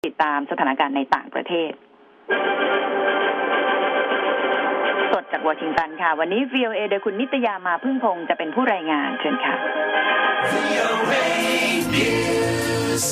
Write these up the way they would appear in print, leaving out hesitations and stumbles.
ติดตามสถานการณ์ในต่างประเทศสดจากวอชิงตันค่ะวันนี้ VOA โดยคุณนิตยามาพึ่งพงษ์จะเป็นผู้รายงานเชิญค่ะ VOA News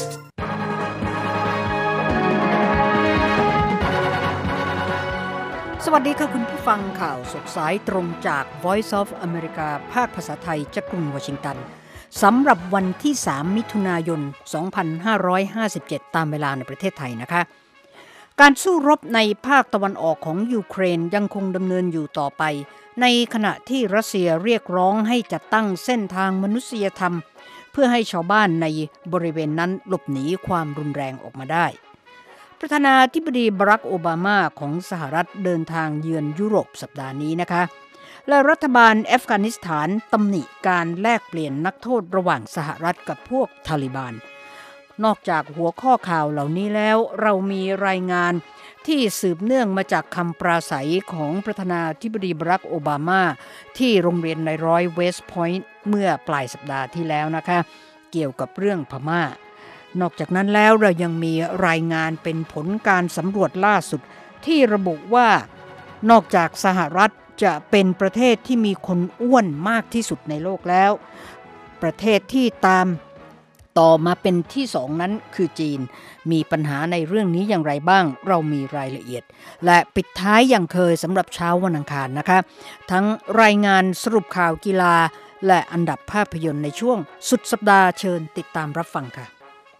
สวัสดีค่ะคุณผู้ฟังข่าวสดสายตรงจาก Voice of America ภาคภาษาไทยจากกรุงวอชิงตันสำหรับวันที่3มิถุนายน2557ตามเวลาในประเทศไทยนะคะการสู้รบในภาคตะวันออกของยูเครนยังคงดำเนินอยู่ต่อไปในขณะที่รัสเซียเรียกร้องให้จัดตั้งเส้นทางมนุษยธรรมเพื่อให้ชาวบ้านในบริเวณนั้นหลบหนีความรุนแรงออกมาได้ประธานาธิบดีบารักโอบามาของสหรัฐเดินทางเยือนยุโรปสัปดาห์นี้นะคะและรัฐบาลอัฟกานิสถานตำหนิการแลกเปลี่ยนนักโทษระหว่างสหรัฐกับพวกทาลิบานนอกจากหัวข้อข่าวเหล่านี้แล้วเรามีรายงานที่สืบเนื่องมาจากคำปราศัยของประธานาธิบดีบารักโอบามาที่โรงเรียนในร้อยเวสต์พอยต์เมื่อปลายสัปดาห์ที่แล้วนะคะเกี่ยวกับเรื่องพม่านอกจากนั้นแล้วเรายังมีรายงานเป็นผลการสำรวจล่าสุดที่ระบุว่านอกจากสหรัฐจะเป็นประเทศที่มีคนอ้วนมากที่สุดในโลกแล้วประเทศที่ตามต่อมาเป็นที่2นั้นคือจีนมีปัญหาในเรื่องนี้อย่างไรบ้างเรามีรายละเอียดและปิดท้ายอย่างเคยสำหรับเช้าวันอังคารนะคะทั้งรายงานสรุปข่าวกีฬาและอันดับภาพยนตร์ในช่วงสุดสัปดาห์เชิญติดตามรับฟังค่ะ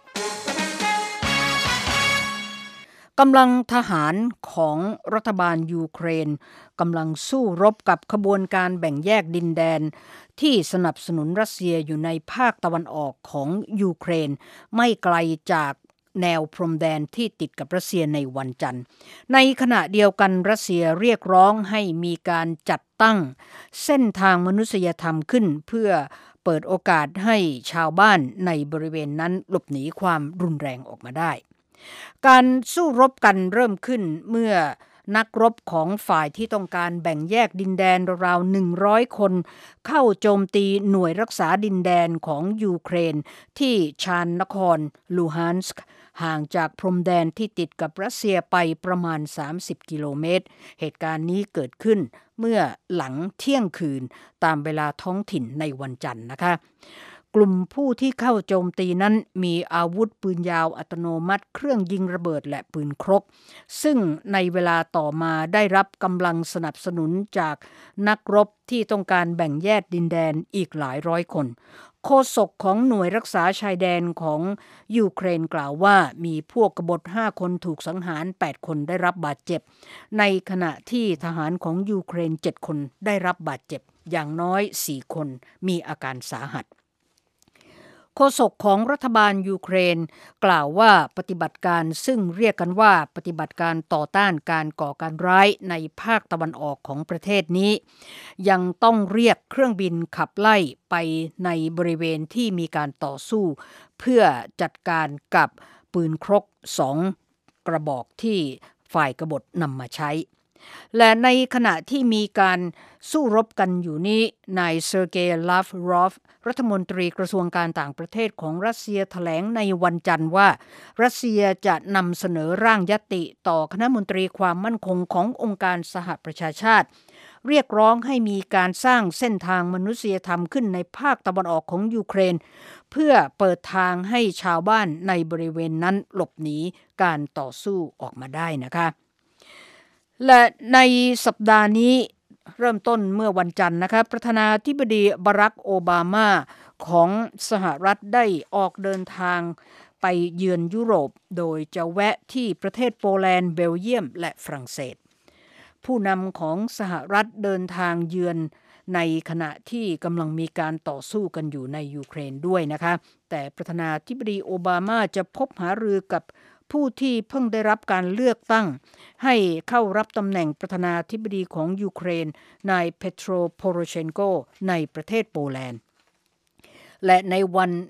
กำลังทหารของรัฐบาลยูเครนกำลังสู้รบกับขบวนการแบ่งแยกดินแดนที่สนับสนุนรัสเซียอยู่ในภาคตะวันออกของยูเครนไม่ไกลจากแนวพรมแดนที่ติดกับรัสเซียในวันจันทร์ในขณะเดียวกันรัสเซียเรียกร้องให้มีการจัดตั้งเส้นทางมนุษยธรรมขึ้นเพื่อเปิดโอกาสให้ชาวบ้านในบริเวณนั้นหลบหนีความรุนแรงออกมาได้การสู้รบกันเริ่มขึ้นเมื่อนักรบของฝ่ายที่ต้องการแบ่งแยกดินแดนราว100คนเข้าโจมตีหน่วยรักษาดินแดนของยูเครนที่ชานนครลูฮานสก์ห่างจากพรมแดนที่ติดกับรัสเซียไปประมาณ30กิโลเมตรเหตุการณ์นี้เกิดขึ้นเมื่อหลังเที่ยงคืนตามเวลาท้องถิ่นในวันจันทร์นะคะกลุ่มผู้ที่เข้าโจมตีนั้นมีอาวุธปืนยาวอัตโนมัติเครื่องยิงระเบิดและปืนครกซึ่งในเวลาต่อมาได้รับกำลังสนับสนุนจากนักรบที่ต้องการแบ่งแยกดินแดนอีกหลายร้อยคนโฆษกของหน่วยรักษาชายแดนของยูเครนกล่าวว่ามีพวกกบฏ5คนถูกสังหาร8คนได้รับบาดเจ็บในขณะที่ทหารของยูเครน7คนได้รับบาดเจ็บอย่างน้อย4คนมีอาการสาหัสโฆษกของรัฐบาลยูเครนกล่าวว่าปฏิบัติการซึ่งเรียกกันว่าปฏิบัติการต่อต้านการก่อการร้ายในภาคตะวันออกของประเทศนี้ยังต้องเรียกเครื่องบินขับไล่ไปในบริเวณที่มีการต่อสู้เพื่อจัดการกับปืนครก2กระบอกที่ฝ่ายกบฏนำมาใช้และในขณะที่มีการสู้รบกันอยู่นี้นายเซอร์เกย์ลาฟรอฟรัฐมนตรีกระทรวงการต่างประเทศของรัสเซียแถลงในวันจันทร์ว่ารัสเซียจะนำเสนอร่างญัตติต่อคณะมนตรีความมั่นคงขององค์การสหประชาชาติเรียกร้องให้มีการสร้างเส้นทางมนุษยธรรมขึ้นในภาคตะวันออกของยูเครนเพื่อเปิดทางให้ชาวบ้านในบริเวณนั้นหลบหนีการต่อสู้ออกมาได้นะคะและในสัปดาห์นี้เริ่มต้นเมื่อวันจันทร์นะคะประธานาธิบดีบารักโอบามาของสหรัฐได้ออกเดินทางไปเยือนยุโรปโดยจะแวะที่ประเทศโปแลนด์เบลเยียมและฝรั่งเศสผู้นำของสหรัฐเดินทางเยือนในขณะที่กำลังมีการต่อสู้กันอยู่ในยูเครนด้วยนะคะแต่ประธานาธิบดีโอบามาจะพบหารือกับผู้ที่เพิ่งได้รับการเลือกตั้งให้เข้ารับตำแหน่งประธานาธิบดีของยูเครนนายเปโตรโพโรเชนโกในประเทศโปแลนด์และในวัน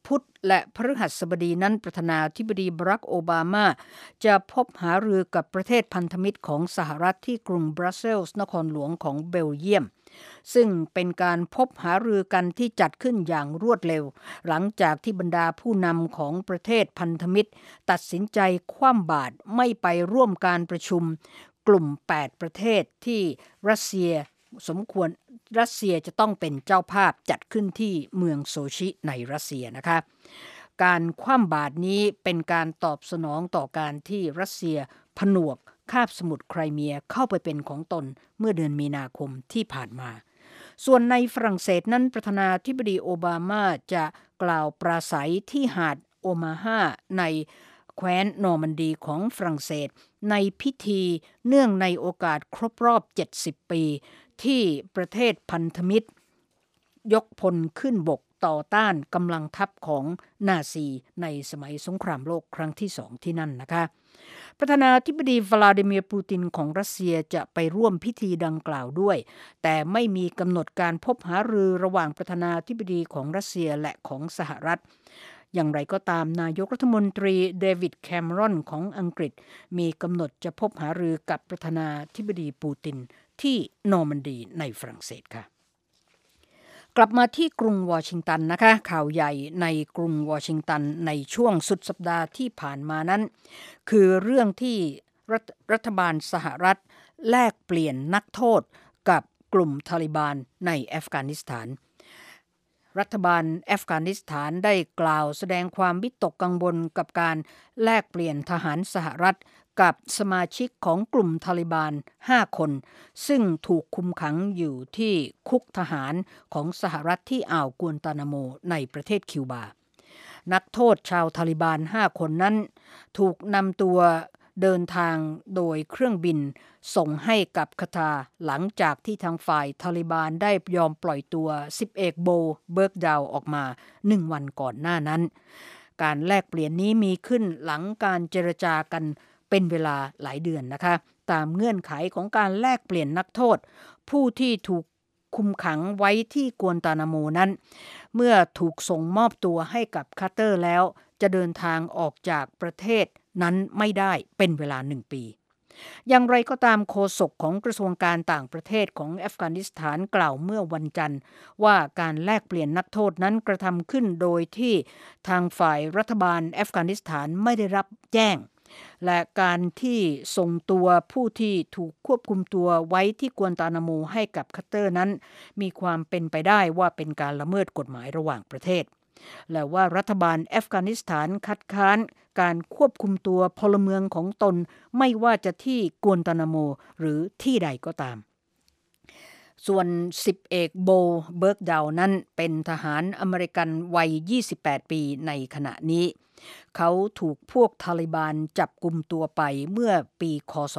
พุธและพฤหัสบดีนั้นประธานาธิบดีบารักโอบามาจะพบหารือกับประเทศพันธมิตรของสหรัฐที่กรุงบรัสเซลส์นครหลวงของเบลเยียมซึ่งเป็นการพบหารือกันที่จัดขึ้นอย่างรวดเร็วหลังจากที่บรรดาผู้นำของประเทศพันธมิตรตัดสินใจคว่ำบาตรไม่ไปร่วมการประชุมกลุ่ม8ประเทศที่รัสเซียจะต้องเป็นเจ้าภาพจัดขึ้นที่เมืองโซชิในรัสเซียนะคะการคว่ำบาตรนี้เป็นการตอบสนองต่อการที่รัสเซียผนวกคาบสมุทรไครเมียเข้าไปเป็นของตนเมื่อเดือนมีนาคมที่ผ่านมาส่วนในฝรั่งเศสนั้นประธานาธิบดีโอบามาจะกล่าวปราศัยที่หาดโอมาฮาในแคว้นนอร์มันดีของฝรั่งเศสในพิธีเนื่องในโอกาสครบรอบ70ปีที่ประเทศพันธมิตรยกพลขึ้นบกต่อต้านกำลังทัพของนาซีในสมัยสงครามโลกครั้งที่2ที่นั่นนะคะประธานาธิบดีวลาดิเมียร์ปูตินของรัสเซียจะไปร่วมพิธีดังกล่าวด้วยแต่ไม่มีกำหนดการพบหารือระหว่างประธานาธิบดีของรัสเซียและของสหรัฐอย่างไรก็ตามนายกรัฐมนตรีเดวิดแคมรอนของอังกฤษมีกำหนดจะพบหารือกับประธานาธิบดีปูตินที่นอร์มันดีในฝรั่งเศสค่ะกลับมาที่กรุงวอชิงตันนะคะข่าวใหญ่ในกรุงวอชิงตันในช่วงสุดสัปดาห์ที่ผ่านมานั้นคือเรื่องที่รัฐบาลสหรัฐแลกเปลี่ยนนักโทษกับกลุ่มทาลิบานในอัฟกานิสถานรัฐบาลอัฟกานิสถานได้กล่าวแสดงความวิตกกังวลกับการแลกเปลี่ยนทหารสหรัฐกับสมาชิกของกลุ่มทาลิบาน5คนซึ่งถูกคุมขังอยู่ที่คุกทหารของสหรัฐที่อ่าวกวนตานาโมในประเทศคิวบานักโทษชาวทาลิบาน5คนนั้นถูกนำตัวเดินทางโดยเครื่องบินส่งให้กับคาตาร์หลังจากที่ทางฝ่ายทาลิบานได้ยอมปล่อยตัว10เอกโบเบิร์กดาวออกมา1วันก่อนหน้านั้นการแลกเปลี่ยนนี้มีขึ้นหลังการเจรจากันเป็นเวลาหลายเดือนนะคะตามเงื่อนไขของการแลกเปลี่ยนนักโทษผู้ที่ถูกคุมขังไว้ที่กวนตานาโมนั้นเมื่อถูกส่งมอบตัวให้กับคาร์เตอร์แล้วจะเดินทางออกจากประเทศนั้นไม่ได้เป็นเวลา1ปีอย่างไรก็ตามโฆษกของกระทรวงการต่างประเทศของอัฟกานิสถานกล่าวเมื่อวันจันทร์ว่าการแลกเปลี่ยนนักโทษนั้นกระทำขึ้นโดยที่ทางฝ่ายรัฐบาลอัฟกานิสถานไม่ได้รับแจ้งและการที่ส่งตัวผู้ที่ถูกควบคุมตัวไว้ที่กวนตานาโมให้กับคัตเตอร์นั้นมีความเป็นไปได้ว่าเป็นการละเมิดกฎหมายระหว่างประเทศและว่ารัฐบาลอัฟกานิสถานคัดค้านการควบคุมตัวพลเมืองของตนไม่ว่าจะที่กวนตานาโมหรือที่ใดก็ตามส่วน10เอกโบเบิร์กดาวนั้นเป็นทหารอเมริกันวัย28ปีในขณะนี้เขาถูกพวกทาลิบานจับกุมตัวไปเมื่อปีค.ศ.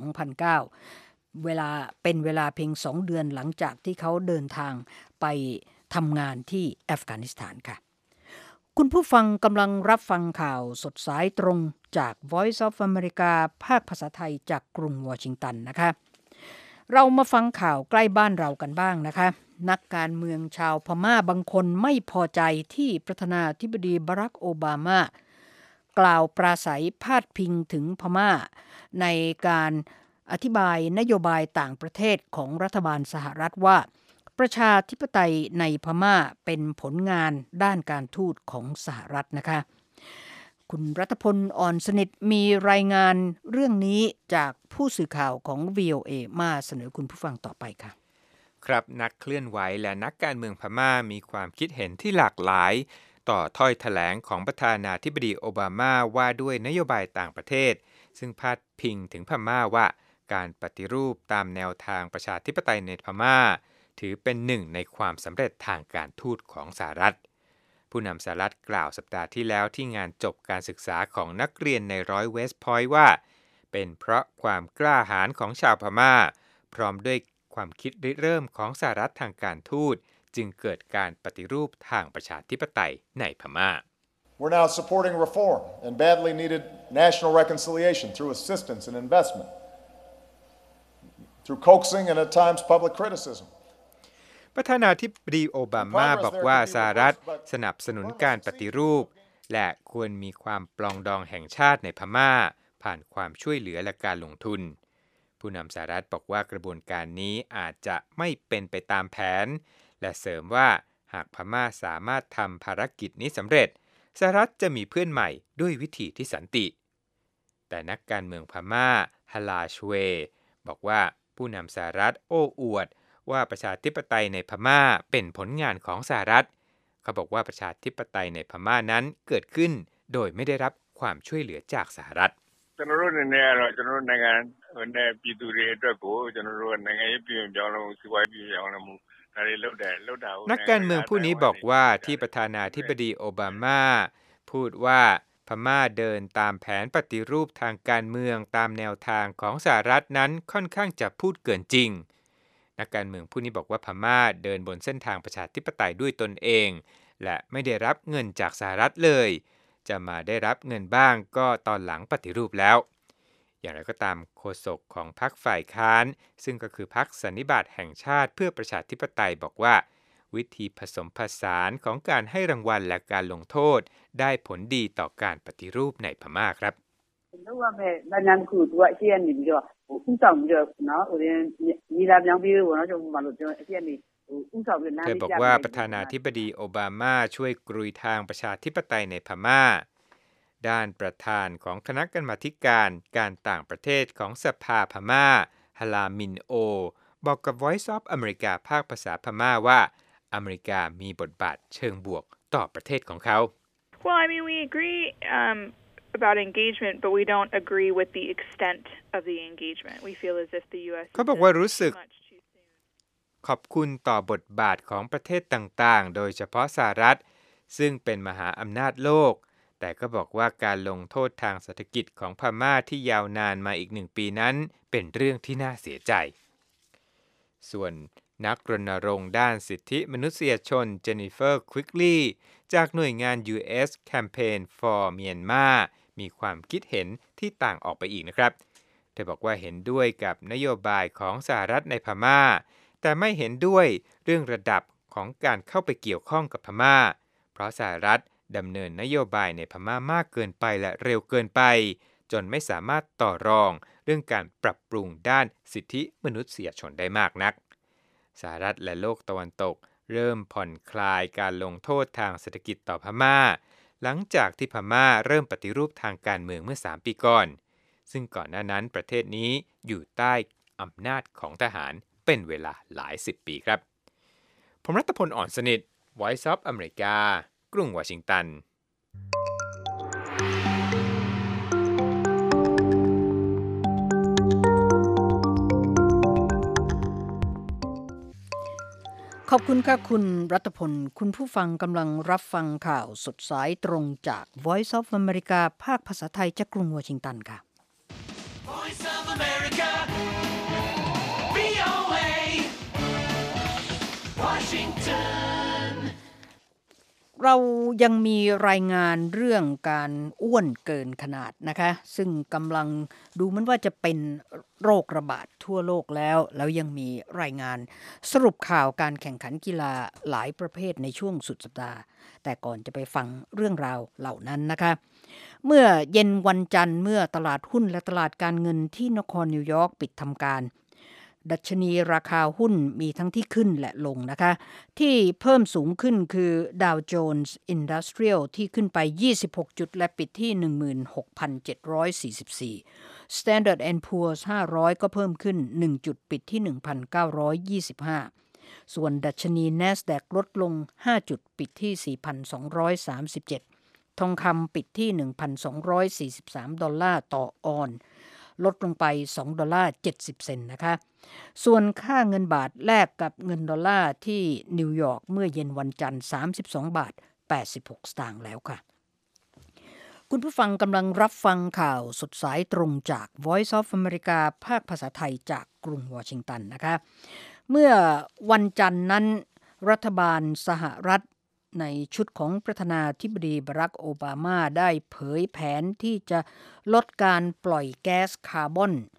2009เป็นเวลาเพียง2เดือนหลังจากที่เขาเดินทางไปทำงานที่อัฟกานิสถานค่ะคุณผู้ฟังกำลังรับฟังข่าวสดสายตรงจาก Voice of America ภาคภาษาไทยจากกรุงวอชิงตันนะคะเรามาฟังข่าวใกล้บ้านเรากันบ้างนะคะนักการเมืองชาวพม่าบางคนไม่พอใจที่ประธานาธิบดีบารักโอบามากล่าวปราศัยพาดพิงถึงพม่าในการอธิบายนโยบายต่างประเทศของรัฐบาลสหรัฐว่าประชาธิปไตยในพม่าเป็นผลงานด้านการทูตของสหรัฐนะคะคุณรัฐพลอ่อนสนิทมีรายงานเรื่องนี้จากผู้สื่อข่าวของ VOA มาเสนอคุณผู้ฟังต่อไปค่ะครับนักเคลื่อนไหวและนักการเมืองพม่ามีความคิดเห็นที่หลากหลายต่อถ้อยแถลงของประธานาธิบดีโอบามาว่าด้วยนโยบายต่างประเทศซึ่งพาดพิงถึงพม่าว่าการปฏิรูปตามแนวทางประชาธิปไตยในพม่าถือเป็นหนึ่งในความสำเร็จทางการทูตของสหรัฐผู้นำสหรัฐกล่าวสัปดาห์ที่แล้วที่งานจบการศึกษาของนักเรียนในร้อยเวสต์พอยต์ว่าเป็นเพราะความกล้าหาญของชาวพม่าพร้อมด้วยความคิดริเริ่มของสหรัฐทางการทูตจึงเกิดการปฏิรูปทางประชาธิปไตยในพม่า We're now supporting reform and badly needed national reconciliation through assistance and investment, through coaxing and at times public criticism. ประธานาธิบดีโอบามาบอกว่าสหรัฐสนับสนุนการปฏิรูปและควรมีความปรองดองแห่งชาติในพม่าผ่านความช่วยเหลือและการลงทุนผู้นำสหรัฐบอกว่ากระบวนการนี้อาจจะไม่เป็นไปตามแผนและเสริมว่าหากพม่าสามารถทำภารกิจนี้สำเร็จสหรัฐจะมีเพื่อนใหม่ด้วยวิธีที่สันติแต่นักการเมืองพม่าฮาลาชเวบอกว่าผู้นำสหรัฐโอ้อวดว่าประชาธิปไตยในพม่าเป็นผลงานของสหรัฐเขาบอกว่าประชาธิปไตยในพม่านั้นเกิดขึ้นโดยไม่ได้รับความช่วยเหลือจากสหรัฐကျွန်တော်တို့အနေနဲ့ကတော့ကျွန်တော်တို့နိုင်ငံနဲ့ပြည်သူတွေအတွက်ကိုကျွန်တော်တို့နိုင်ငံရေးပြည်ပြောင်းလဲမှုစီးပွားရေးပြည်ပြောင်းလဲမှုဒါတွေလုပ်တာကိုนักการเมืองผู้นี้บอกว่าที่ประธานาธิบดีโอบามาพูดว่าพม่าเดินตามแผนปฏิรูปทางการเมืองตามแนวทางของสหรัฐนั้นค่อนข้างจะพูดเกินจริงนักการเมืองผู้นี้บอกว่าพม่าเดินบนเส้นทางประชาธิปไตยด้วยตนเองและไม่ได้รับเงินจากสหรัฐเลยจะมาได้รับเงินบ้างก็ตอนหลังปฏิรูปแล้วอย่างไรก็ตามโฆษกของพรรคฝ่ายค้านซึ่งก็คือพรรคสันนิบาตแห่งชาติเพื่อประชาธิปไตยบอกว่าวิธีผสมผสานของการให้รางวัลและการลงโทษได้ผลดีต่อการปฏิรูปในพม่าครับလုပ်ရမယ့်လမ်းကြောင်းတစ်ခုသူကအရှိကနေပြီးတော့ဥဆောင်ပြီးတော့နော်ညီလာပြောင်းပြီးတော့ကျွန်တော်မှလို့ကျွန်တော်အရှိကနေဥဆောင်ပြီးလမ်းเธอบอกว่าประธานาธิบดีโอบามาช่วยกรุยทางประชาธิปไตยในพม่าด้านประธานของคณะกรรมาธิการการต่างประเทศของสภาพม่าฮาลามินโอบอกกับ Voice of America ภาคภาษาพม่าว่าอเมริกามีบทบาทเชิงบวกต่อประเทศของเขา Well, I mean, we agree about engagement, but we don't agree with the extent of the engagement. We feel as if the U.S. เขาบอกว่ารู้สึกขอบคุณต่อบทบาทของประเทศต่างๆโดยเฉพาะสหรัฐซึ่งเป็นมหาอำนาจโลกแต่ก็บอกว่าการลงโทษทางเศรษฐกิจของพม่าที่ยาวนานมาอีก1 ปีนั้นเป็นเรื่องที่น่าเสียใจส่วนนักรณรงค์ด้านสิทธิมนุษยชนเจนนิเฟอร์ควิกลีย์จากหน่วยงาน U.S. Campaign for Myanmar มีความคิดเห็นที่ต่างออกไปอีกนะครับเธอบอกว่าเห็นด้วยกับนโยบายของสหรัฐในพม่าแต่ไม่เห็นด้วยเรื่องระดับของการเข้าไปเกี่ยวข้องกับพม่าเพราะสหรัฐดำเนินนโยบายในพม่ามากเกินไปและเร็วเกินไปจนไม่สามารถต่อรองเรื่องการปรับปรุงด้านสิทธิมนุษยชนได้มากนักสหรัฐและโลกตะวันตกเริ่มผ่อนคลายการลงโทษทางเศรษฐกิจต่อพม่าหลังจากที่พม่าเริ่มปฏิรูปทางการเมืองเมื่อ3 ปีก่อนซึ่งก่อนหน้านั้นประเทศนี้อยู่ใต้อำนาจของทหารเป็นเวลาหลาย10 ปีครับผมรัตพล อ่อนสนิท Voice of America กรุงวอชิงตันขอบคุณค่ะคุณรัตพลคุณผู้ฟังกำลังรับฟังข่าวสดสายตรงจาก Voice of America ภาคภาษาไทยจากกรุงวอชิงตันค่ะ Voice of America VOA Washington เรายังมีรายงานเรื่องการอ้วนเกินขนาดนะคะซึ่งกำลังดูเหมือนว่าจะเป็นโรคระบาดทั่วโลกแล้วยังมีรายงานสรุปข่าวการแข่งขันกีฬาหลายประเภทในช่วงสุดสัปดาห์แต่ก่อนจะไปฟังเรื่องราวเหล่านั้นนะคะเมื่อเย็นวันจันทร์เมื่อตลาดหุ้นและตลาดการเงินที่นครนิวยอร์กปิดทำการดัชนีราคาหุ้นมีทั้งที่ขึ้นและลงนะคะที่เพิ่มสูงขึ้นคือ Dow Jones Industrial ที่ขึ้นไป26จุดและปิดที่ 16,744 Standard & Poor's 500ก็เพิ่มขึ้น1จุดปิดที่ 1,925 ส่วนดัชนี NASDAQ ลดลง5จุดปิดที่ 4,237 ทองคำปิดที่ 1,243 ดอลลาร์ต่อออนซ์ลดลงไป$2.70 เซนต์นะคะส่วนค่าเงินบาทแลกกับเงินดอลลาร์ที่นิวยอร์กเมื่อเย็นวันจันทร์$32.86 สตางค์แล้วค่ะคุณผู้ฟังกำลังรับฟังข่าวสดสายตรงจาก Voice of America ภาคภาษาไทยจากกรุงวอชิงตันนะคะเมื่อวันจันทร์นั้นรัฐบาลสหรัฐในชุดของประธานาธิบดีบารักโอบามาได้เผยแผนที่จะลดการปล่อยแก๊สคาร์บอน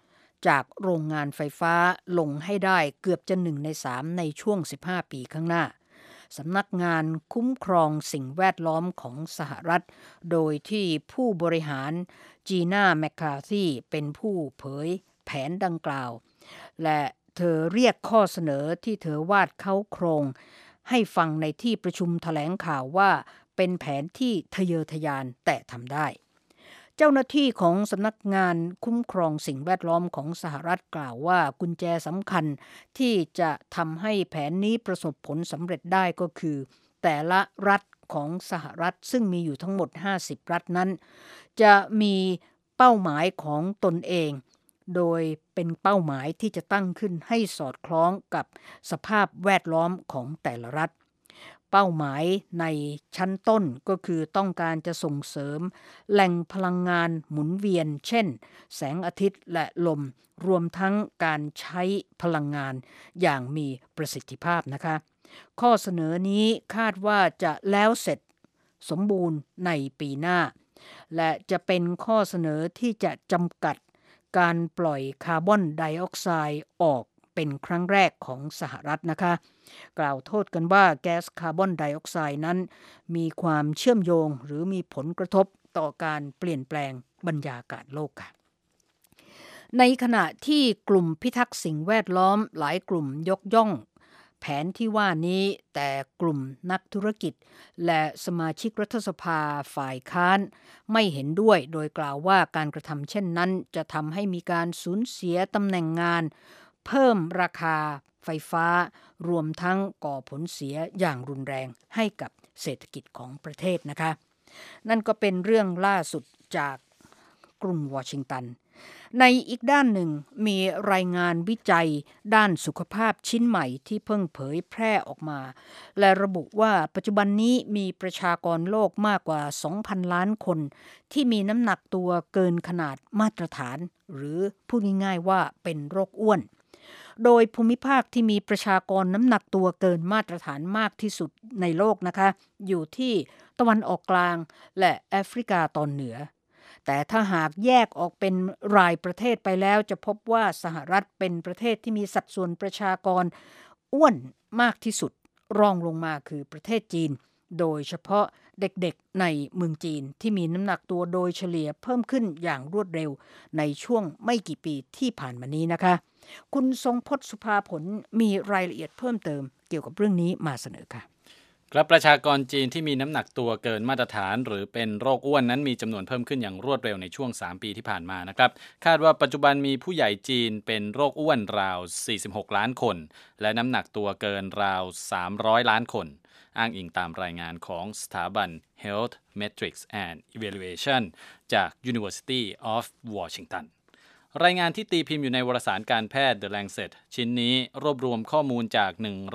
จากโรงงานไฟฟ้าลงให้ได้เกือบจะ1 ใน 3ในช่วง15 ปีข้างหน้าสำนักงานคุ้มครองสิ่งแวดล้อมของสหรัฐโดยที่ผู้บริหารจีน่าแมคคาธีเป็นผู้เผยแผนดังกล่าวและเธอเรียกข้อเสนอที่เธอวาดเค้าโครงให้ฟังในที่ประชุมแถลงข่าวว่าเป็นแผนที่ทะเยอทะยานแต่ทำได้เจ้าหน้าที่ของสำนักงานคุ้มครองสิ่งแวดล้อมของสหรัฐกล่าวว่ากุญแจสำคัญที่จะทำให้แผนนี้ประสบผลสำเร็จได้ก็คือแต่ละรัฐของสหรัฐซึ่งมีอยู่ทั้งหมด50รัฐนั้นจะมีเป้าหมายของตนเองโดยเป็นเป้าหมายที่จะตั้งขึ้นให้สอดคล้องกับสภาพแวดล้อมของแต่ละรัฐเป้าหมายในชั้นต้นก็คือต้องการจะส่งเสริมแหล่งพลังงานหมุนเวียนเช่นแสงอาทิตย์และลมรวมทั้งการใช้พลังงานอย่างมีประสิทธิภาพนะคะข้อเสนอนี้คาดว่าจะแล้วเสร็จสมบูรณ์ในปีหน้าและจะเป็นข้อเสนอที่จะจำกัดการปล่อยคาร์บอนไดออกไซด์ออกเป็นครั้งแรกของสหรัฐนะคะกล่าวโทษกันว่าแก๊สคาร์บอนไดออกไซด์นั้นมีความเชื่อมโยงหรือมีผลกระทบต่อการเปลี่ยนแปลงบรรยากาศโลกค่ะในขณะที่กลุ่มพิทักษ์สิ่งแวดล้อมหลายกลุ่มยกย่องแผนที่ว่านี้แต่กลุ่มนักธุรกิจและสมาชิกรัฐสภาฝ่ายค้านไม่เห็นด้วยโดยกล่าวว่าการกระทำเช่นนั้นจะทำให้มีการสูญเสียตำแหน่งงานเพิ่มราคาไฟฟ้ารวมทั้งก่อผลเสียอย่างรุนแรงให้กับเศรษฐกิจของประเทศนะคะนั่นก็เป็นเรื่องล่าสุดจากกรุงวอชิงตันในอีกด้านหนึ่งมีรายงานวิจัยด้านสุขภาพชิ้นใหม่ที่เพิ่งเผยแพร่ออกมาและระบุว่าปัจจุบันนี้มีประชากรโลกมากกว่า 2,000 ล้านคนที่มีน้ำหนักตัวเกินขนาดมาตรฐานหรือพูดง่ายๆว่าเป็นโรคอ้วนโดยภูมิภาคที่มีประชากรน้ำหนักตัวเกินมาตรฐานมากที่สุดในโลกนะคะอยู่ที่ตะวันออกกลางและแอฟริกาตอนเหนือแต่ถ้าหากแยกออกเป็นรายประเทศไปแล้วจะพบว่าสหรัฐเป็นประเทศที่มีสัดส่วนประชากรอ้วนมากที่สุดรองลงมาคือประเทศจีนโดยเฉพาะเด็กๆในเมืองจีนที่มีน้ำหนักตัวโดยเฉลี่ยเพิ่มขึ้นอย่างรวดเร็วในช่วงไม่กี่ปีที่ผ่านมานี้นะคะคุณทรงพจน์สุภาผลมีรายละเอียดเพิ่มเติมเกี่ยวกับเรื่องนี้มาเสนอค่ะครับประชากรจีนที่มีน้ำหนักตัวเกินมาตรฐานหรือเป็นโรคอ้วนนั้นมีจำนวนเพิ่มขึ้นอย่างรวดเร็วในช่วง3ปีที่ผ่านมานะครับคาดว่าปัจจุบันมีผู้ใหญ่จีนเป็นโรคอ้วนราว46ล้านคนและน้ำหนักตัวเกินราว300ล้านคนอ้างอิงตามรายงานของสถาบัน Health Metrics and Evaluation จาก University of Washington รายงานที่ตีพิมพ์อยู่ในวารสารการแพทย์ The Lancet ชิ้นนี้รวบรวมข้อมูลจาก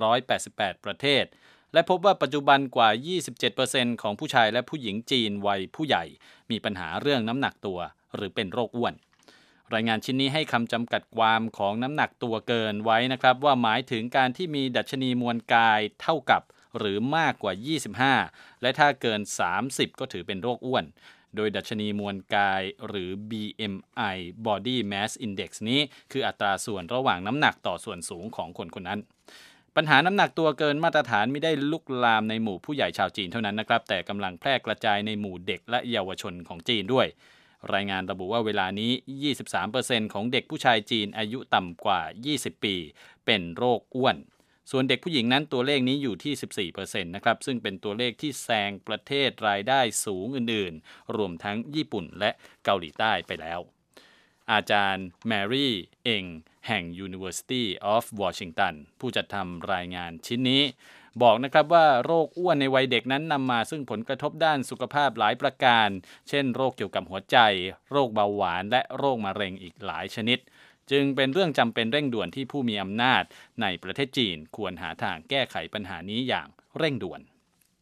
188ประเทศและพบว่าปัจจุบันกว่า 27% ของผู้ชายและผู้หญิงจีนวัยผู้ใหญ่มีปัญหาเรื่องน้ำหนักตัวหรือเป็นโรคอ้วนรายงานชิ้นนี้ให้คำจำกัดความของน้ำหนักตัวเกินไว้นะครับว่าหมายถึงการที่มีดัชนีมวลกายเท่ากับหรือมากกว่า25และถ้าเกิน30ก็ถือเป็นโรคอ้วนโดยดัชนีมวลกายหรือ BMI Body Mass Index นี้คืออัตราส่วนระหว่างน้ำหนักต่อส่วนสูงของคนคนนั้นปัญหาน้ำหนักตัวเกินมาตรฐานไม่ได้ลุกลามในหมู่ผู้ใหญ่ชาวจีนเท่านั้นนะครับแต่กำลังแพร่กระจายในหมู่เด็กและเยาวชนของจีนด้วยรายงานระบุว่าเวลานี้ 23% ของเด็กผู้ชายจีนอายุต่ำกว่า20ปีเป็นโรคอ้วนส่วนเด็กผู้หญิงนั้นตัวเลขนี้อยู่ที่ 14% นะครับซึ่งเป็นตัวเลขที่แซงประเทศรายได้สูงอื่นๆรวมทั้งญี่ปุ่นและเกาหลีใต้ไปแล้วอาจารย์แมรี่เองแห่ง University of Washington ผู้จัดทำรายงานชิ้นนี้บอกนะครับว่าโรคอ้วนในวัยเด็กนั้นนำมาซึ่งผลกระทบด้านสุขภาพหลายประการเช่นโรคเกี่ยวกับหัวใจโรคเบาหวานและโรคมะเร็งอีกหลายชนิดจึงเป็นเรื่องจำเป็นเร่งด่วนที่ผู้มีอำนาจในประเทศจีนควรหาทางแก้ไขปัญหานี้อย่างเร่งด่วน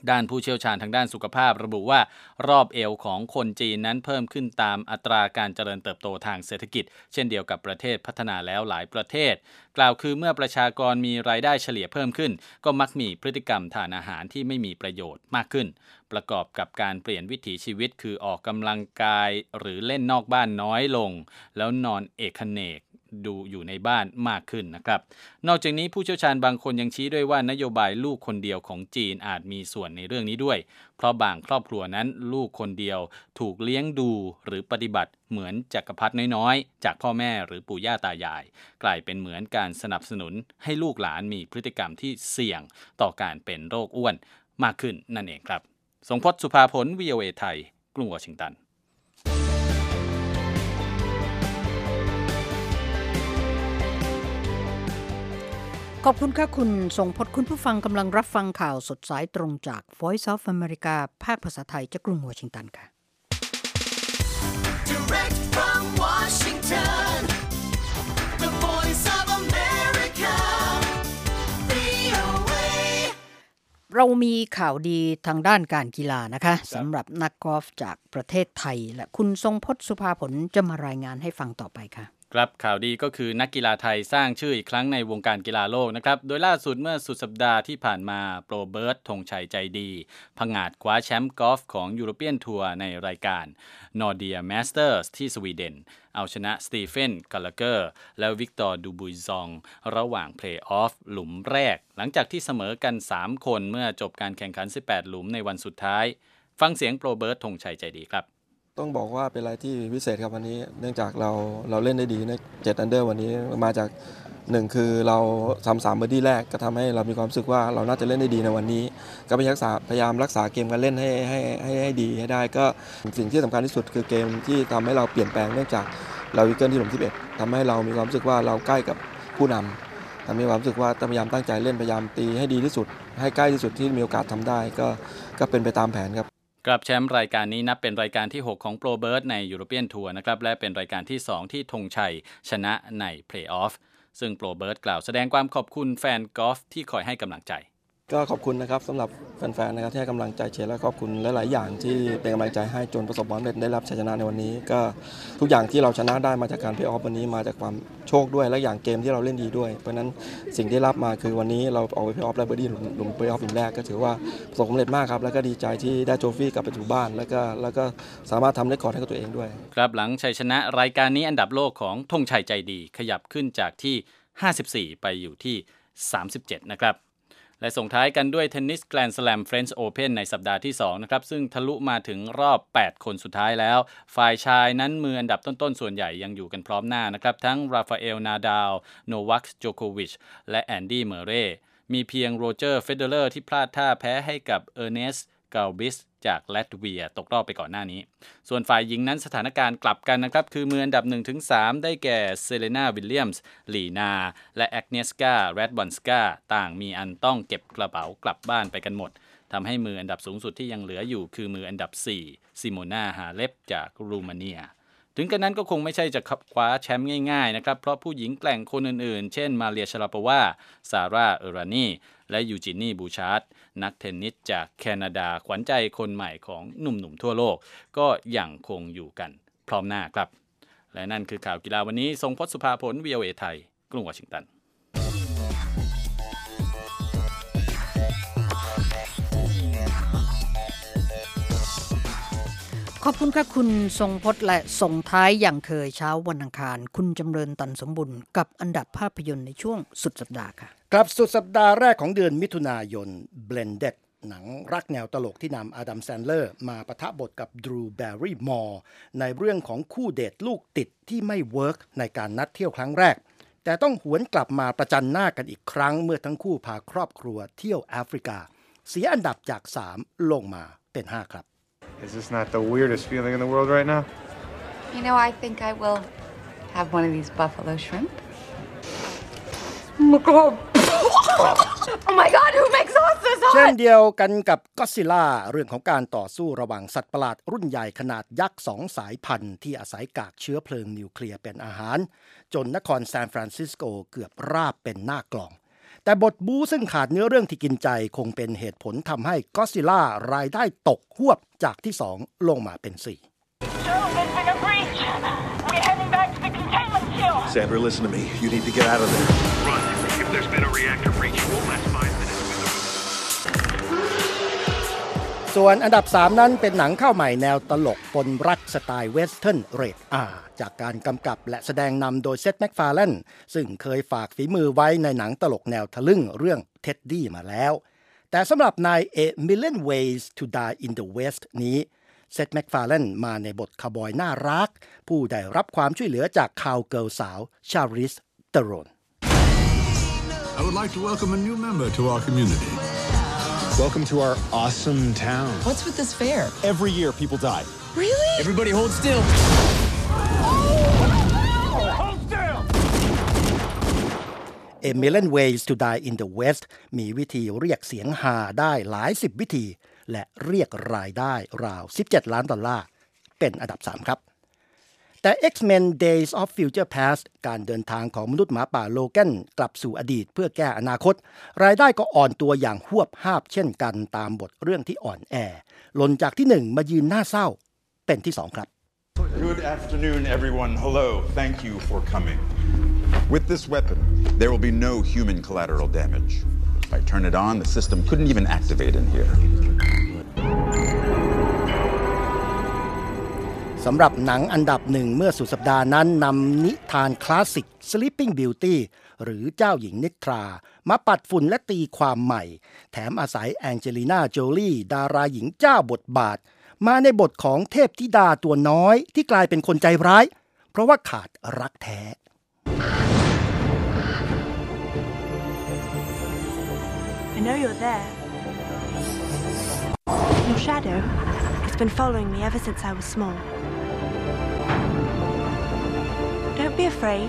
ด้านผู้เชี่ยวชาญทางด้านสุขภาพระบุว่ารอบเอวของคนจีนนั้นเพิ่มขึ้นตามอัตราการเจริญเติบโตทางเศรษฐกิจเช่นเดียวกับประเทศพัฒนาแล้วหลายประเทศกล่าวคือเมื่อประชากรมีรายได้เฉลี่ยเพิ่มขึ้นก็มักมีพฤติกรรมทานอาหารที่ไม่มีประโยชน์มากขึ้นประกอบกับการเปลี่ยนวิถีชีวิตคือออกกำลังกายหรือเล่นนอกบ้านน้อยลงแล้วนอนเอกเนกดูอยู่ในบ้านมากขึ้นนะครับนอกจากนี้ผู้เชี่ยวชาญบางคนยังชี้ด้วยว่านโยบายลูกคนเดียวของจีนอาจมีส่วนในเรื่องนี้ด้วยเพราะบางครอบครัวนั้นลูกคนเดียวถูกเลี้ยงดูหรือปฏิบัติเหมือนจักรพรรดิน้อยๆจากพ่อแม่หรือปู่ย่าตายายกลายเป็นเหมือนการสนับสนุนให้ลูกหลานมีพฤติกรรมที่เสี่ยงต่อการเป็นโรคอ้วนมากขึ้นนั่นเองครับทรงพจน์ สุภาผล VOA ไทยกรุงวอชิงตันขอบคุณค่ะคุณทรงพจน์คุณผู้ฟังกำลังรับฟังข่าวสดสายตรงจาก Voice of America ภาคภาษาไทยจากกรุงวอชิงตันค่ะ Direct from Washington, the Voice of America, VOA. เรามีข่าวดีทางด้านการกีฬานะคะสำหรับนักกอล์ฟจากประเทศไทยและคุณทรงพจน์ สุภาผลจะมารายงานให้ฟังต่อไปค่ะครับข่าวดีก็คือนักกีฬาไทยสร้างชื่ออีกครั้งในวงการกีฬาโลกนะครับโดยล่าสุดเมื่อสุดสัปดาห์ที่ผ่านมาโปรเบิร์ตธงชัยใจดีผงาดคว้าแชมป์กอล์ฟของยูโรเปียนทัวร์ในรายการนอร์เดียมาสเตอร์สที่สวีเดนเอาชนะสตีเฟนกัลลาเกอร์และวิกตอร์ดูบุยซองระหว่างเพลย์ออฟหลุมแรกหลังจากที่เสมอกัน3คนเมื่อจบการแข่งขัน18หลุมในวันสุดท้ายฟังเสียงโปรเบิร์ตธงชัยใจดีครับต้องบอกว่าเป็นอะไรที่พิเศษครับวันนี้เนื่องจากเราเล่นได้ดีใน7อันเดอร์วันนี้มาจาก1คือเราทำ3เบอร์ดี้แรกก็ทำให้เรามีความรู้สึกว่าเราน่าจะเล่นได้ดีในวันนี้ก็พยายามรักษาเกมการเล่นให้ดีให้ได้ก็สิ่งที่สำคัญที่สุดคือเกมที่ทำให้เราเปลี่ยนแปลงเนื่องจากเราอีเกิลที่หลุม11ทำให้เรามีความรู้สึกว่าเราใกล้กับผู้นำทำให้ความรู้สึกว่าพยายามตั้งใจเล่นพยายามตีให้ดีที่สุดให้ใกล้ที่สุดที่มีโอกาสทำได้ก็เป็นไปตามแผนครับกลับแชมป์รายการนี้นับเป็นรายการที่6ของโปรเบิร์ตในยูโรเปียนทัวร์นะครับและเป็นรายการที่2ที่ธงชัยชนะในเพลย์ออฟซึ่งโปรเบิร์ตกล่าวแสดงความขอบคุณแฟนกอล์ฟที่คอยให้กำลังใจก็ขอบคุณนะครับสำหรับแฟนๆนะครับที่ให้กำลังใจเชียร์และขอบคุณหลายๆอย่างที่เป็นกำลังใจให้จนประสบความสำเร็จได้รับชัยชนะในวันนี้ก็ทุกอย่างที่เราชนะได้มาจากการเพลย์ออฟวันนี้มาจากความโชคด้วยและอย่างเกมที่เราเล่นดีด้วยเพราะฉะนั้นสิ่งที่รับมาคือวันนี้เราเอาไปเพลย์ออฟและเบอร์ดี้หลุมเพลย์ออฟหลุมแรกก็ถือว่าประสบความสำเร็จมากครับแล้วก็ดีใจที่ได้โทรฟี่กลับไปสู่บ้านแล้วก็สามารถทำได้ก่อนให้กับตัวเองด้วยครับหลังชัยชนะรายการนี้อันดับโลกของธงชัยใจดีขยับขึ้นจากที่54ไปอยู่ที่37นะครับและส่งท้ายกันด้วยเทนนิสแกรนด์สแลมเฟรนช์โอเพ่นในสัปดาห์ที่2นะครับซึ่งทะลุมาถึงรอบ8คนสุดท้ายแล้วฝ่ายชายนั้นมืออันดับต้นๆส่วนใหญ่ยังอยู่กันพร้อมหน้านะครับทั้งราฟาเอลนาดาลโนวัคโจโควิชและแอนดี้เมเรย์มีเพียงโรเจอร์เฟเดอเลอร์ที่พลาดท่าแพ้ให้กับเออร์เนสกาลบิสจากลัตเวียตกรอบไปก่อนหน้านี้ส่วนฝ่ายหญิงนั้นสถานการณ์กลับกันนะครับคือมืออันดับ 1-3 ได้แก่เซเลนาวิลเลียมส์ลีนาและแอกเนสกาแรดบอนสกาต่างมีอันต้องเก็บกระเป๋ากลับบ้านไปกันหมดทำให้มืออันดับสูงสุดที่ยังเหลืออยู่คือมืออันดับ4ซิโมนาฮาเลปจากรูมาเนียถึงกระนั้นก็คงไม่ใช่จะคว้าแชมป์ง่ายๆนะครับเพราะผู้หญิงแกร่งคนอื่นๆเช่นมาเรียชลาปาวาซาร่าเอรานีและยูจินี่บูชาร์ดนักเทนนิสจากแคนาดาขวัญใจคนใหม่ของหนุ่มๆทั่วโลกก็ยังคงอยู่กันพร้อมหน้าครับและนั่นคือข่าวกีฬาวันนี้ทรงพจน์ สุภาผล VOA ไทยกรุงวอชิงตันขอบคุณค่ะคุณทรงพจน์และส่งท้ายอย่างเคยเช้าวันอังคารคุณจำเริญตันสมบุญกับอันดับภาพยนตร์ในช่วงสุดสัปดาห์ค่ะครับสุดสัปดาห์แรกของเดือนมิถุนายน Blended หนังรักแนวตลกที่นำอดัมแซนเลอร์มาปะทะบทกับดรูว์แบร์รี่มอร์ในเรื่องของคู่เดทลูกติดที่ไม่เวิร์กในการนัดเที่ยวครั้งแรกแต่ต้องหวนกลับมาประจันหน้ากันอีกครั้งเมื่อทั้งคู่พาครอบครัวเที่ยวแอฟริกาเสียอันดับจาก3ลงมาเป็น5ครับ Is this not the weirdest feeling in the world right now? You know, I think I will have one of these buffalo shrimp. Oh my God, who makes sauce เช่นเดียวกันกับก็อดซิลล่าเรื่องของการต่อสู้ระหว่างสัตว์ประหลาดรุ่นใหญ่ขนาดยักษ์2สายพันธุ์ที่อาศัยกากเชื้อเพลิงนิวเคลียร์เป็นอาหารจนนครซานฟรานซิสโกเกือบราบเป็นหน้ากลองแต่บทบู๊ซึ่งขาดเนื้อเรื่องที่กินใจคงเป็นเหตุผลทำให้ก็อดซิลล่ารายได้ตกหวบจากที่2ลงมาเป็น4 Sandra, listen to me. You need to get out of there. Run. If there's been a reactor breach, it won't last 5 minutes. ส่วนอันดับ3นั้นเป็นหนังเข้าใหม่แนวตลกปนรักสไตล์เวสเทิร์นเรท R จากการกำกับและแสดงนำโดยเซธ แมคฟาร์แลนด์ซึ่งเคยฝากฝีมือไว้ในหนังตลกแนวทะลึ่งเรื่องเท็ดดี้มาแล้วแต่สำหรับนาย A Million Ways to Die in the West นี้เซธ แมคฟาร์แลนด์มาในบทคาวบอยน่ารักผู้ได้รับความช่วยเหลือจากคาวเกิร์ลสาวชาริส เตโรน I would like to welcome a new member to our community. Welcome to our awesome town. What's with this fair? Every year, people die. Really? Everybody hold still. Hold still! A Million Ways to Die in the West มีวิธีเรียกเสียงฮาได้หลาย10วิธีและเรียกรายได้ราว$17 ล้านเป็นอันดับ3ครับแต่ X-Men Days of Future Past การเดินทางของมนุษย์หมาป่าโลแกนกลับสู่อดีตเพื่อแก้อนาคตรายได้ก็อ่อนตัวอย่างหวบหาบเช่นกันตามบทเรื่องที่อ่อนแอหล่นจากที่1มายืนหน้าเศร้าเป็นที่2ครับ Good afternoon, everyone. Hello. Thank you for coming. With this weapon, there will be no human collateral damage. If I turn it on, the system couldn't even activate in here. สำหรับหนังอันดับ1เมื่อสุดสัปดาห์นั้นนำนิทานคลาสสิก Sleeping Beauty หรือเจ้าหญิงนิทรามาปัดฝุ่นและตีความใหม่แถมอาศัยแองเจลิน่าโจลี่ดาราหญิงเจ้าบทบาทมาในบทของเทพธิดาตัวน้อยที่กลายเป็นคนใจร้ายเพราะว่าขาดรักแท้ I know you're there. Your shadow. It's been following me ever since I was small. Don't be afraid.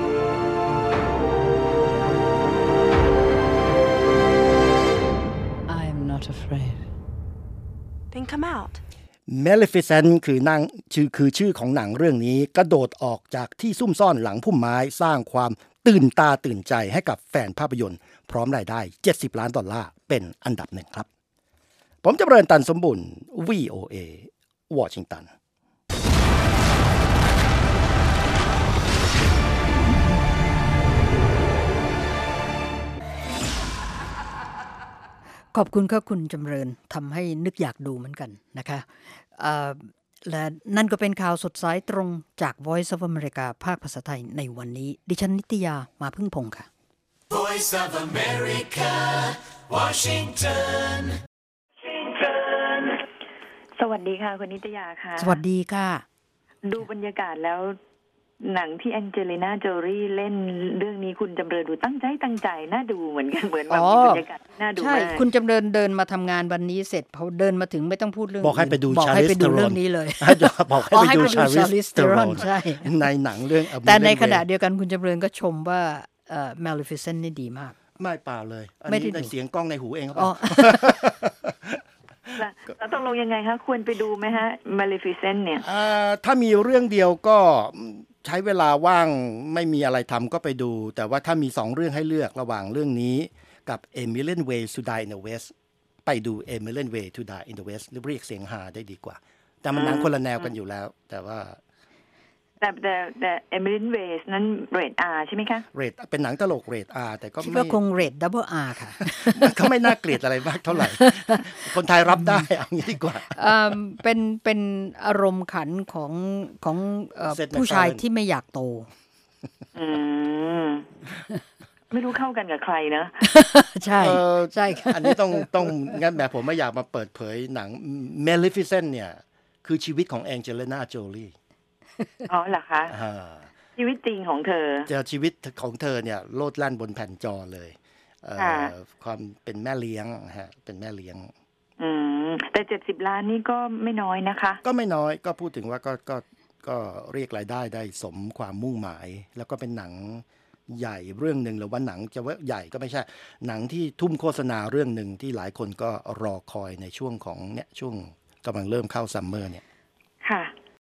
I'm not afraid. Then come out. Maleficent คือชื่อของหนังเรื่องนี้กระโดดออกจากที่ซุ่มซ่อนหลังพุ่มไม้สร้างความตื่นตาตื่นใจให้กับแฟนภาพยนตร์พร้อมรายได้$70 ล้านเป็นอันดับ1ครับผมจำเริญตันสมบุญ VOA วอชิงตันขอบคุณค่ะคุณจำเริญทำให้นึกอยากดูเหมือนกันนะคะและนั่นก็เป็นข่าวสดสายตรงจาก Voice of America ภาคภาษาไทยในวันนี้ดิฉันนิตยามาพึ่งพงษ์ค่ะ Voice of America, Washington. สวัสดีค่ะคุณนิตยาค่ะสวัสดีค่ะดูบรรยากาศแล้วหนังที่แองเจลิน่าโจลี่เล่นเรื่องนี้คุณจำเริญดูตั้งใจน่าดูเหมือนกันเหมือนแบบมีบรรยากาศน่าดูมากใช่คุณจำเริญเดินมาทำงานวันนี้เสร็จพอเดินมาถึงไม่ต้องพูดเรื่องบอกให้ไปดูชาลิสเตอรอนเรื่องนี้เลยบอกให้ไปดูชาลิสเตอรอนใช่ในหนังเรื่องแต่ในขณะเดียวกันคุณจำเริญก็ชมว่าMaleficent นี่ดีมากไม่เปล่าเลยอันนี้ได้เสียงกล้องในหูเองครับแล้วต้องลงยังไงคะควรไปดูไหมฮะ Maleficent เนี่ยถ้ามีเรื่องเดียวก็ใช้เวลาว่างไม่มีอะไรทำก็ไปดูแต่ว่าถ้ามี2เรื่องให้เลือกระหว่างเรื่องนี้กับ A Million Ways to Die in the West ไปดู A Million Ways to Die in the West เรียกเสียงฮาได้ดีกว่าแต่มันหนังคนละแนวกันอยู่แล้วแต่ว่าแต่ Million Ways นั้นเรท R ใช่ไหมคะเรทเป็นหนังตลกเรท R แต่ก็ไม่คงเรท Double R ค่ะก็ไม่น่าเกลียดอะไรมากเท่าไหร่คนไทยรับได้เอางี้ดีกว่าเป็นอารมณ์ขันของผู้ชายที่ไม่อยากโตไม่รู้เข้ากันกับใครนะใช่ใช่อันนี้ต้องงั้นแบบผมไม่อยากมาเปิดเผยหนัง Maleficent เนี่ยคือชีวิตของแองเจลิน่าโจลี่อ๋อเหรอคะชีวิตจริงของเธอเจอชีวิตของเธอเนี่ยโลดแล่นบนแผ่นจอเลยความเป็นแม่เลี้ยงฮะเป็นแม่เลี้ยงแต่$70 ล้านนี่ก็ไม่น้อยนะคะก็ไม่น้อยก็พูดถึงว่าก็เรียกรายได้ได้สมความมุ่งหมายแล้วก็เป็นหนังใหญ่เรื่องนึงหรือว่าหนังจะว่าใหญ่ก็ไม่ใช่หนังที่ทุ่มโฆษณาเรื่องนึงที่หลายคนก็รอคอยในช่วงของเนี่ยช่วงกำลังเริ่มเข้าซัมเมอร์เนี่ย